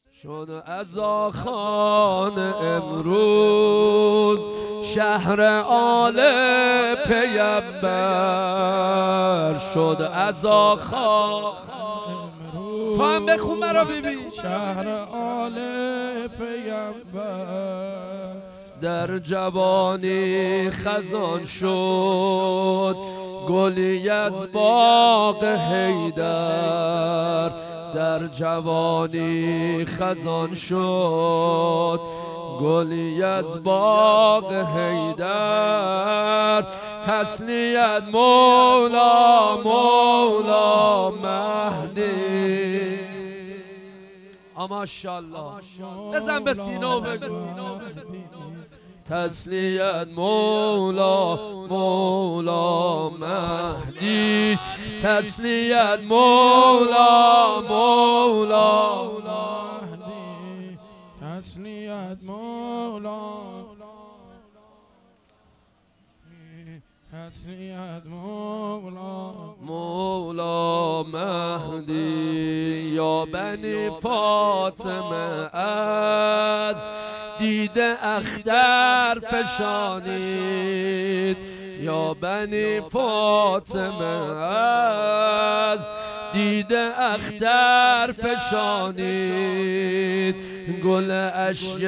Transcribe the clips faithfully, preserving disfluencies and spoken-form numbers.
شد از آخان امروز شهر آل پیمبر، شد از آخان تو هم بخون برا ببین. شهر آل پیمبر در جوانی خزان شد گلی از باغ حیدر، در جوانی خزان شد گلی از باغ حیدر، تسلیت مولا مولا مهدی. ماشاءالله بزن به سینه و بگو تسلیت مولا مولا مهدی، تسلیت مولا مولا مهدی، تسلیت مولا تسلیت مولا مولا مهدی. یا بنی فاطمه از دیده اختر فشانید، یا بنی فاطمه از دیده اختر فشانید، گل اشک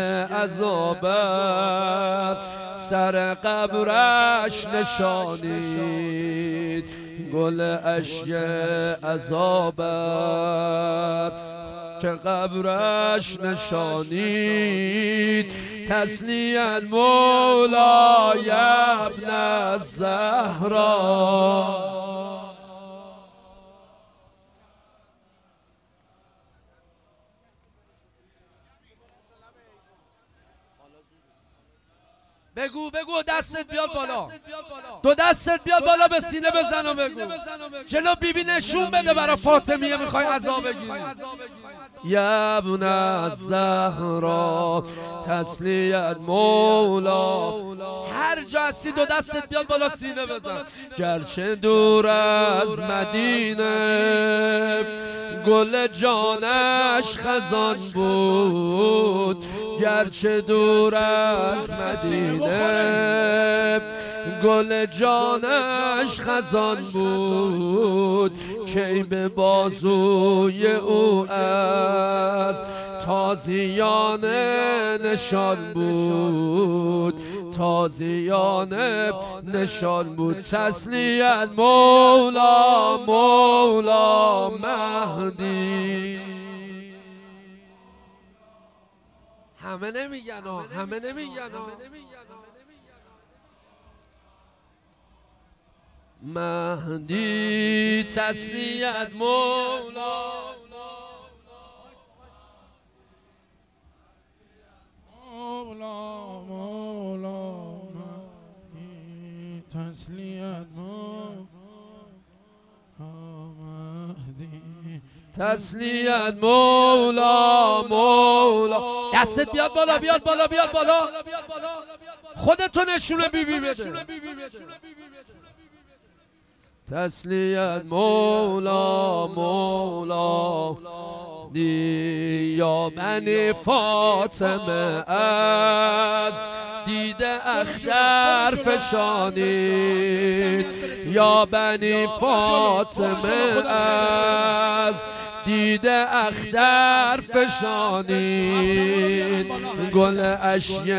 عذابر سر قبرش نشانید، گل اشک عذابر که قبرش نشانید، تسلیت مولای ابن الزهرا. بگو بگو دستت بیاد بالا، دو دستت بیاد بالا، به سینه بزن و بگو جلو بیبی نشون بده برای فاطمیه میخوای عزا بگیری. یا ابن الزهرا تسلیت مولا. هر جا هستی دو دستت بیاد بالا، سینه بزن. گرچه دور از مدینه گل جانش خزان بود، گرچه دور از مدینه گل جانش خزان بود، کی به بازوی او از تازیان نشان بود، تازیان نشان بود. تسلیت مولا مولا مهدی. همه نمیگن ها، همه نمیگن ها. مهدی تسلیت مولا مولا مولا مهدی، تسلیت مولا مهدی، تسلیت مولا مولا. دستت بیاد بالا، بیاد بالا، بیاد بالا، خودتو نشونه بیبی بده. تسلیت مولا مولا دی. یا بنی فاطمه از دیده اختر فشانید، یا بنی فاطمه از دیده اختر فشانید، گل اشک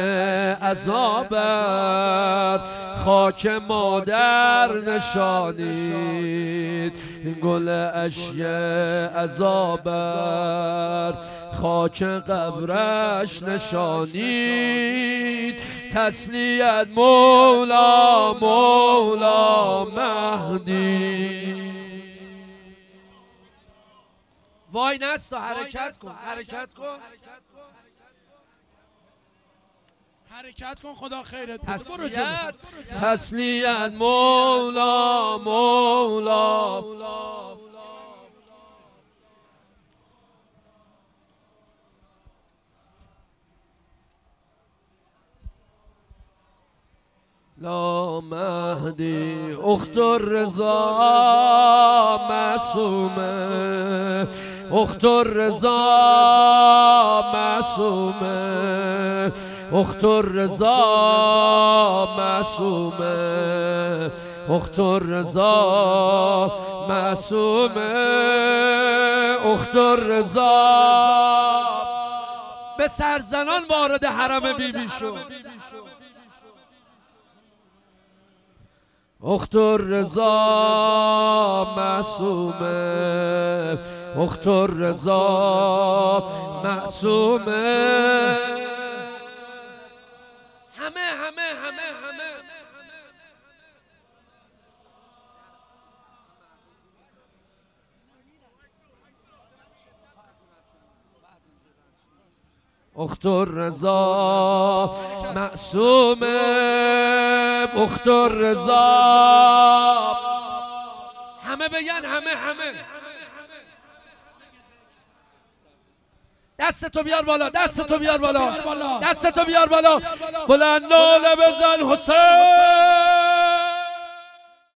عذابر خاک مادر نشانید، گل اشک عذابر خاک قبرش نشانید، تسلیت مولا مولا مهدی. وای نستا، حرکت کن، حرکت کن، حرکت کن، خدا خیرت بده. تسلیت تسلیت مولا مولا. لا مهدی اخت الرضا معصومه، اخت رضا معصومه اخت رضا معصومه اخت رضا معصومه اخت رضا به سرزنان وارد حرم بی بی شد. اخت رضا معصومه اخت رضا معصومه همه همه همه همه اخت رضا معصومه اخت رضا همه بگن همه همه دستتو بیار بالا دستتو بیار بالا دستتو بیار بالا بلند ناله بزن حسین